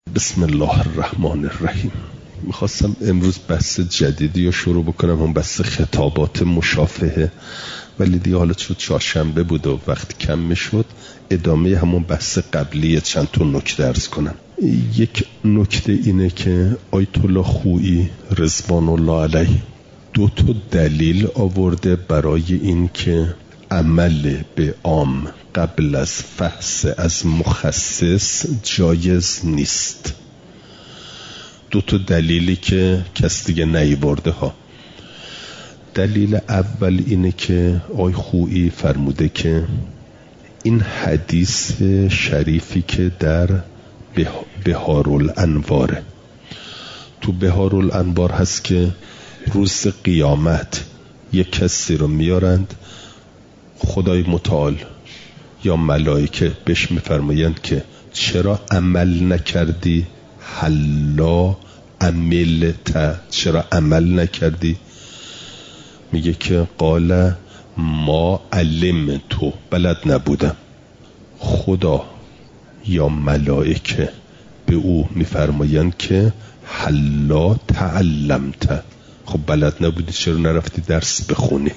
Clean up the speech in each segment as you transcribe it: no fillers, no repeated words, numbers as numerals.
بسم الله الرحمن الرحیم. میخواستم امروز بحث جدیدی رو شروع بکنم، هم بحث خطابات مشافهه، ولی دیگه حالا چون چهارشنبه بود و وقت کم میشد ادامه همون بحث قبلی چند تا نکته عرض کنم. یک نکته اینه که آیت الله خویی رضوان الله علیه دو تا دلیل آورده برای این که عمل به عام قبل از فحص از مخصص جایز نیست. دو تا دلیلی که کس دیگه نیورده ها. دلیل اول اینه که آی خویی فرموده که این حدیث شریفی که در بهارالانواره، تو بهارالانوار هست که روز قیامت یک کسی رو میارند، خدای متعال یا ملائکه بهش میفرمایند که چرا عمل نکردی؟ حلا عملت، چرا عمل نکردی؟ میگه که قال ما علمتو، بلد نبودم. خدا یا ملائکه به او میفرمایند که حلا تعلمت، خب بلد نبودی چرا نرفتی درس بخونی؟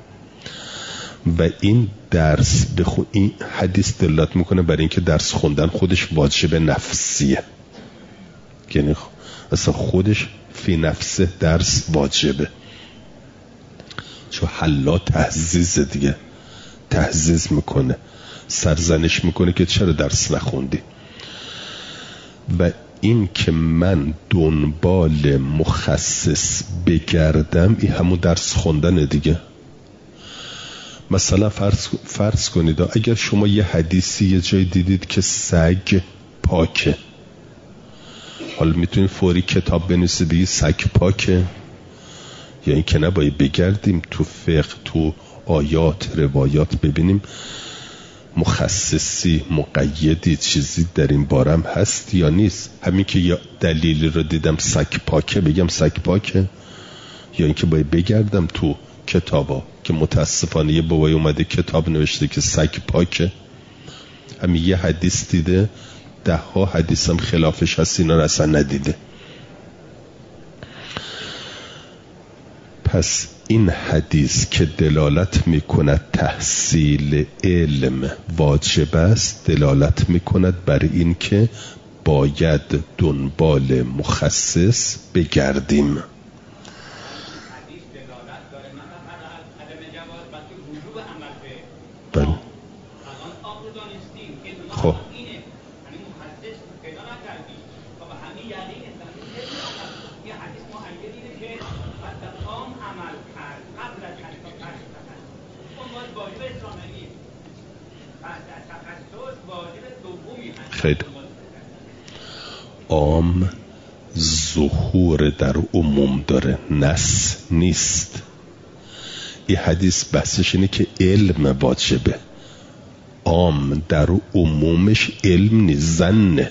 و این درس بخون، این حدیث دلالت میکنه برای اینکه درس خوندن خودش واجب نفسیه، یعنی اصلا خودش فی نفسه درس واجبه، چون حلا تحزیز دیگه، تحزیز میکنه، سرزنش میکنه که چرا درس نخوندی. و این که من دنبال مخصص بگردم این همون درس خوندن دیگه. مثلا فرض کنید اگر شما یه حدیثی یه جای دیدید که سگ پاکه، حالا میتونید فوری کتاب بنویسید بگید سگ پاکه، یا این که نباید بگردیم تو فقه، تو آیات روایات ببینیم مخصصی مقیدی چیزی در این بارم هست یا نیست. همین که یا دلیلی رو دیدم سگ پاکه بگم سگ پاکه، یا این که باید بگردم تو کتابا که متاسفانه یه بابای اومده کتاب نوشته که سگ پاکه، همین یه حدیث دیده 10 حدیث هم خلافش هست، اینا رو اصلا ندیده. پس این حدیث که دلالت میکند تحصیل علم واجب است، دلالت میکند بر این که باید دنبال مخصص بگردیم. بله. خب خیلی عام ظهور در عموم داره، نص نیست. این حدیث بحثش اینه که علم واجبه، عام در عمومش علم نیست، زنه.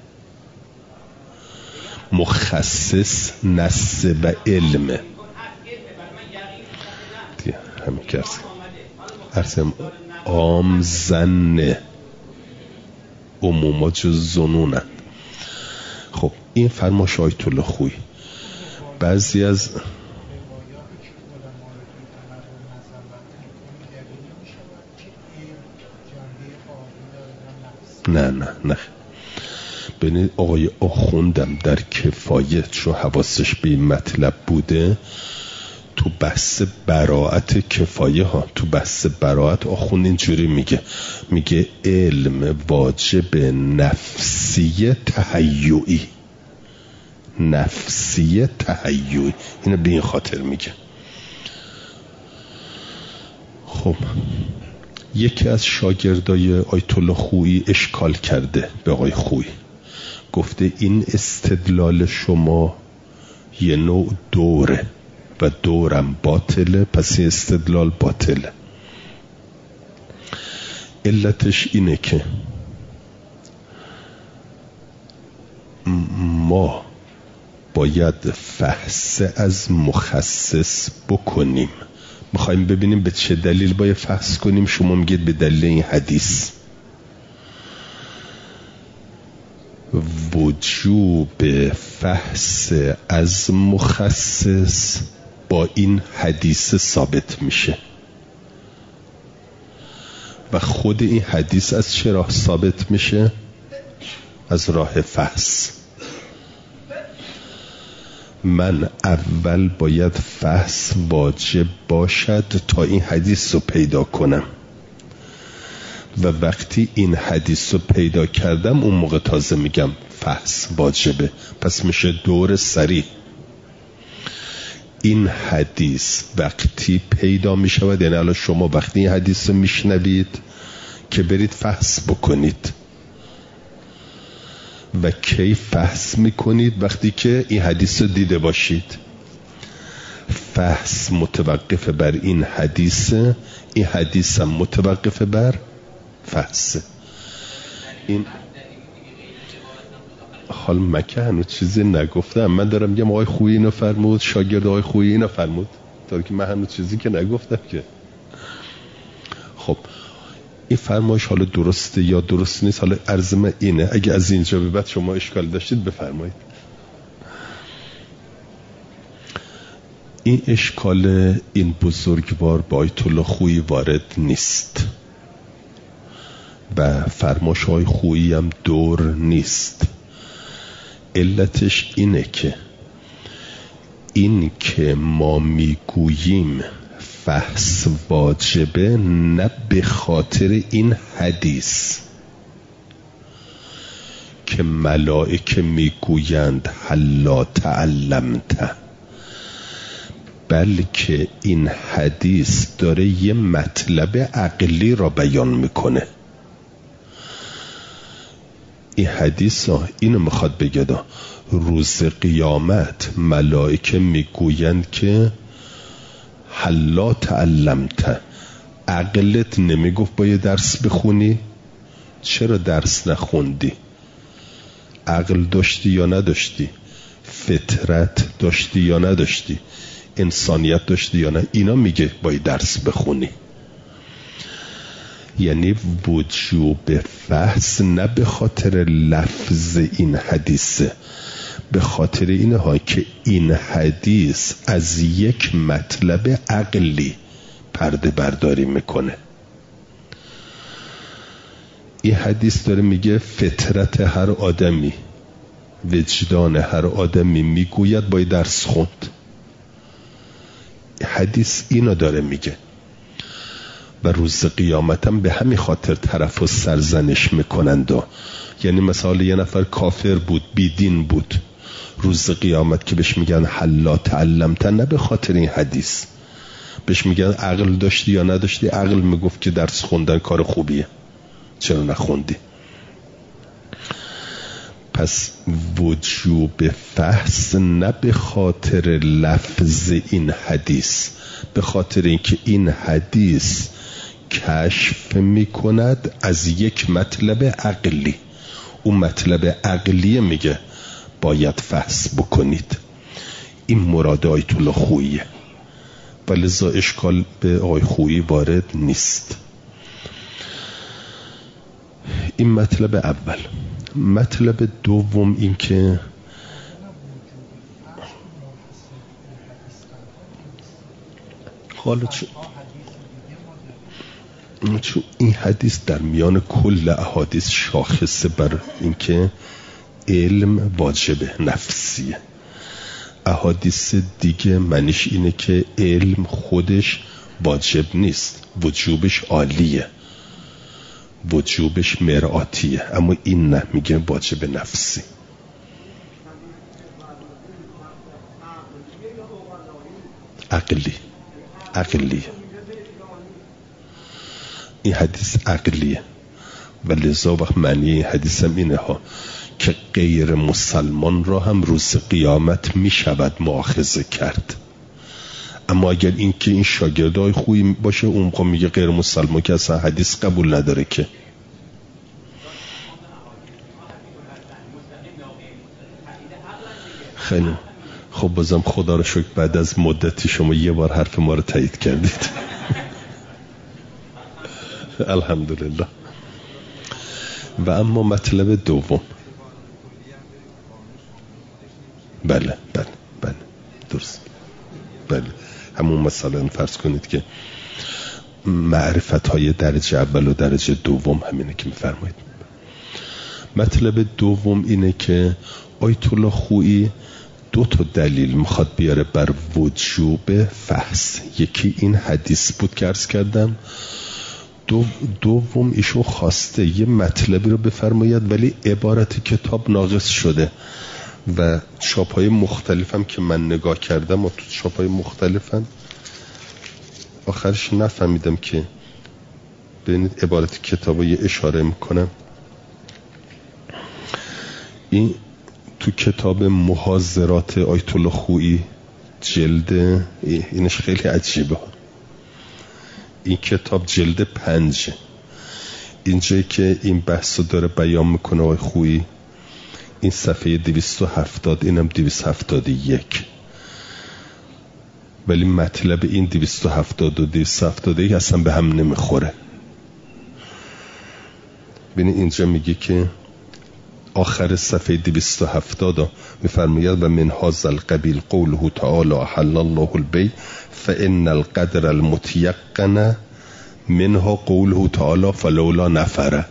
مخصص نص و علمه دیگه، همین که ارسم عام زنه، عموما جز زنونن. خب این فرماش آیت الله خویی. بعضی از نه ببینید آقای آخوندم در کفایت چون حواسش به این مطلب بوده، تو بحث براعت کفایه ها، تو بحث براعت آخوند اینجوری میگه علم واجب نفسی تهیعی، نفسی تهیعی، اینو به این خاطر میگه. خب یکی از شاگردای آیت الله خویی اشکال کرده به آقای خویی، گفته این استدلال شما یه نوع دوره و دورم باطله، پس این استدلال باطله. علتش اینه که ما باید فحص از مخصص بکنیم. میخوایم ببینیم به چه دلیل باید فحص کنیم، شما میگید به دلیل این حدیث. وجوب فحص از مخصص با این حدیث ثابت میشه. و خود این حدیث از چه راه ثابت میشه؟ از راه فحص. من اول باید فحص واجب باشد تا این حدیث رو پیدا کنم و وقتی این حدیث رو پیدا کردم اون موقع تازه میگم فحص واجبه. پس میشه دور سریع. این حدیث وقتی پیدا میشود، یعنی الان شما وقتی این حدیث رو میشنوید که برید فحص بکنید. و کی فحص میکنید؟ وقتی که این حدیث رو دیده باشید. فحص متوقف بر این حدیث، این حدیث هم متوقف بر فحص. این حال مکه هنوز چیزی نگفتم. من دارم میگم آقای خویی اینو فرمود، شاگرد آقای خویی اینو فرمود، تا که من هنوز چیزی که نگفتم که. خب این فرمایش حالا درسته یا درست نیست، حالا عرض من اینه. اگه از اینجا به بعد شما اشکال داشتید بفرمایید. این اشکال این بزرگوار با آیت الله خویی وارد نیست و فرمایش های خویی هم دور نیست. علتش اینه که این که ما میگوییم فحص واجبه نه به خاطر این حدیث که ملائکه میگویند هلا تعلمت، بلکه این حدیث داره یه مطلب عقلی را بیان میکنه. این حدیث اینو میخواد بگه روز قیامت ملائکه میگویند که هلا تعلمت، عقلت نمیگفت باید درس بخونی؟ چرا درس نخوندی؟ عقل داشتی یا نداشتی؟ فطرت داشتی یا نداشتی؟ انسانیت داشتی یا نه؟ اینا میگه باید درس بخونی. یعنی وجوب فحص نه به خاطر لفظ این حدیثه، به خاطر اینه ها که این حدیث از یک مطلب عقلی پرده برداری میکنه. این حدیث داره میگه فطرت هر آدمی، وجدان هر آدمی میگوید باید درس خوند. حدیث اینو داره میگه. و روز قیامت هم به همین خاطر طرف و سرزنش میکنند. یعنی مثلا یه نفر کافر بود، بیدین بود، روز قیامت که بهش میگن هلا تعلمت، نه به خاطر این حدیث، بهش میگن عقل داشتی یا نداشتی؟ عقل میگفت که درس خوندن کار خوبیه، چرا نخوندی؟ پس وجوب فحص نه به خاطر لفظ این حدیث، به خاطر اینکه این حدیث کشف میکند از یک مطلب عقلی. اون مطلب عقلیه میگه باید فحص بکنید. این مراد آیت الله خوییه و لذا اشکال به آقای خویی وارد نیست. این مطلب اول. مطلب دوم این که حالا چون این حدیث در میان کل احادیث شاخصه بر اینکه علم واجب نفسیه. احادیث دیگه معنیش اینه که علم خودش واجب نیست، وجوبش عالیه، وجوبش مرآتیه، اما این نه، میگه واجب نفسی. عقلی این حدیث عقلیه و لذا وقت معنی این حدیث هم اینه ها که غیر مسلمان را هم روز قیامت می شود مؤاخذه کرد. اما اگر این که این شاگردای خوبی باشه، اون موقع میگه غیر مسلمان که اصلا حدیث قبول نداره که. خیلی خب، بازم خدا رو شکر بعد از مدتی شما یه بار حرف ما رو تایید کردید. الحمدلله. و اما مطلب دوم، بله درست. بله همون مثلا فرض کنید که معرفت های درجه اول و درجه دوم همینه که میفرمایید. مطلب دوم اینه که آیت الله خویی 2 دلیل میخواد بیاره بر وجوب فحص. یکی این حدیث بود که عرض کردم، دوم ایشون خواسته یه مطلبی رو بفرماید ولی عبارت کتاب ناقص شده و چاپ‌های مختلفم که من نگاه کردم و تو چاپ‌های مختلفم آخرش نفهمیدم که ببینید عبارت کتاب رو یه اشاره میکنم. این تو کتاب محاضرات آیت الله خویی جلد اینش خیلی عجیبه. این کتاب جلد 5 اینجایی که این بحث رو داره بیان میکنه آقای خویی، این صفحه 270 اینم 271 ولی مطلب این 270 و 271 اصلا به هم نمیخوره. ببینید اینجا میگه که آخر صفحه 270 میفرماید و من هذا القبیل قوله تعالی احل الله البیع فان القدر المتيقن منها قوله تعالی فلولا نفره.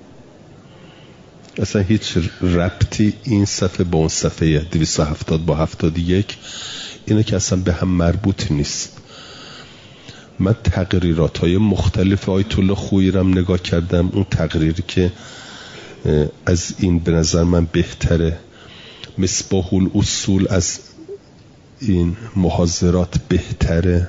اصلا هیچ ربطی این صفحه با اون صفحه 270 با 71 اینه که اصلا به هم مربوط نیست. من تقریرات های مختلف آیت الله خویی رم نگاه کردم، اون تقریری که از این به نظر من بهتره، مصباح الاصول از این محاضرات بهتره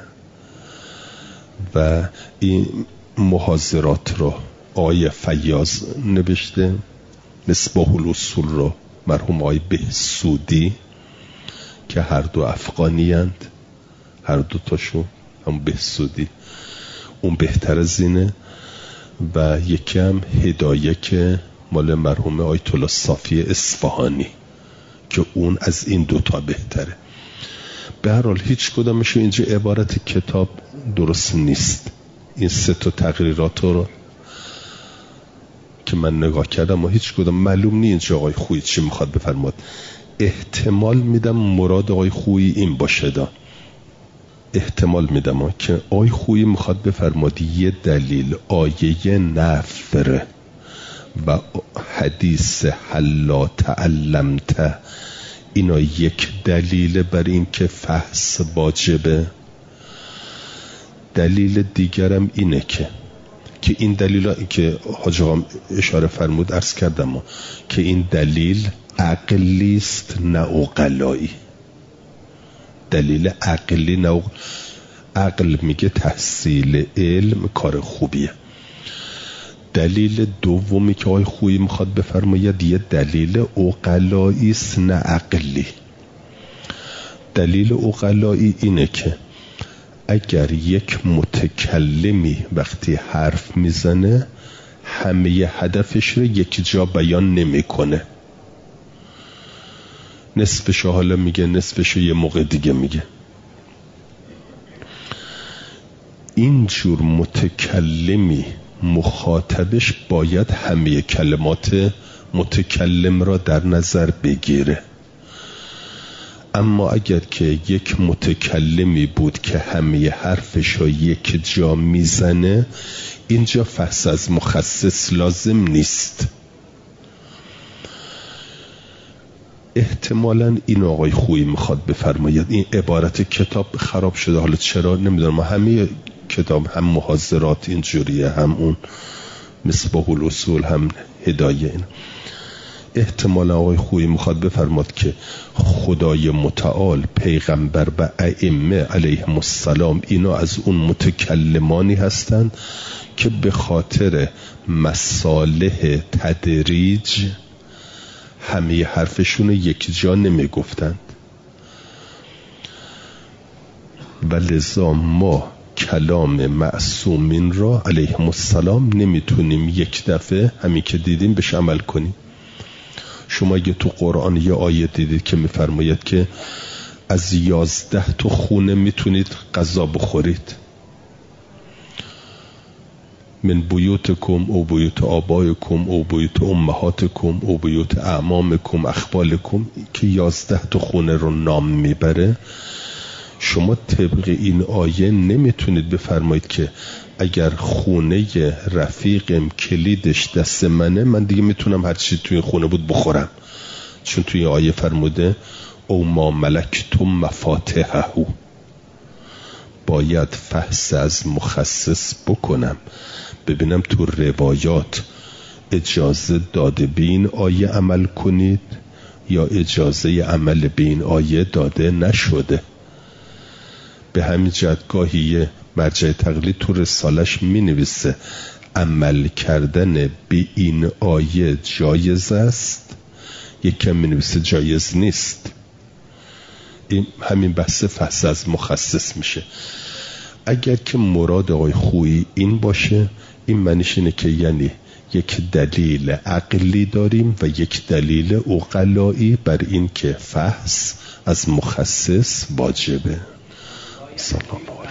و این محاضرات رو آیه فیاض نوشته، مصباح الاصول رو مرحوم آیه بهسودی که هر دو افغانی هند، هر دو تاشون هم بهسودی، اون بهتر از اینه و یکی هم هدایه که مال مرحوم آیت الله صافی اصفهانی که اون از این 2 بهتره. به هر حال هیچ کدامش اینجا عبارت کتاب درست نیست. این 3 تقریرات رو که من نگاه کردم و هیچ کدام معلوم نیست اینجا آقای خویی چی میخواد بفرماد. احتمال میدم مراد آقای خویی این باشه احتمال میدم که آقای خویی میخواد بفرماد یه دلیل آیه نفر و حدیث حلا تعلمت اینا یک دلیل بر این که فحص واجبه. دلیل دیگرم اینه که این دلیل که حاج آقا اشاره فرمود عرض کردم که این دلیل عقلی است نه عقلایی. دلیل عقلی نه عقل میگه تحصیل علم کار خوبیه. دلیل دومی که آقای خویی میخواد بفرماید یه دلیل عقلایی است نه عقلی. دلیل عقلایی اینه که اگر یک متکلمی وقتی حرف میزنه همه هدفش رو یک جا بیان نمیکنه، نصفش حالا میگه نصفش یه موقع دیگه میگه. اینجور متکلمی مخاطبش باید همه کلمات متکلم را در نظر بگیره. اما اگر که یک متکلمی بود که همه حرفش را یک جا میزنه اینجا فحص از مخصص لازم نیست. احتمالاً این آقای خویی میخواد بفرماید این عبارت کتاب خراب شده، حالا چرا نمیدونم، همه کتاب هم محاضرات اینجوریه، هم اون مصباح الاصول هم هدایه. این احتمالاً آقای خویی میخواد بفرماد که خدای متعال، پیغمبر و ائمه علیهم السلام اینا از اون متکلمانی هستند که به خاطر مصالح تدریج همه حرفشون یک جا نمی گفتند و لذا ما کلام معصومین را علیهم السلام نمیتونیم یک دفعه همین که دیدیم بهش عمل کنیم. شما اگه تو قرآن یه آیه دیدید که میفرماید که از 11 خونه میتونید غذا بخورید، من بیوتکم او بیوت آبایکم او بیوت امهاتکم او بیوت اعمامکم اخوالکم که 11 تا خونه رو نام میبره. شما طبق این آیه نمیتونید بفرمایید که اگر خونه رفیقم کلیدش دست منه من دیگه میتونم هر چی توی خونه بود بخورم، چون توی آیه فرموده او ما ملکتم مفاتحه. باید فحص از مخصص بکنم ببینم تو روایات اجازه داده به این آیه عمل کنید یا اجازه عمل به این آیه داده نشده. به همین جهت گاهی مرجع تقلید تو رسالش می نویسه عمل کردن به این آیه جایز است، یکم می نویسه جایز نیست. این همین بحث فحص از مخصص میشه. اگر که مراد آقای خویی این باشه، این معنیش اینه که یعنی یک دلیل عقلی داریم و یک دلیل عقلایی بر این که فحص از مخصص واجبه. صلی الله علیه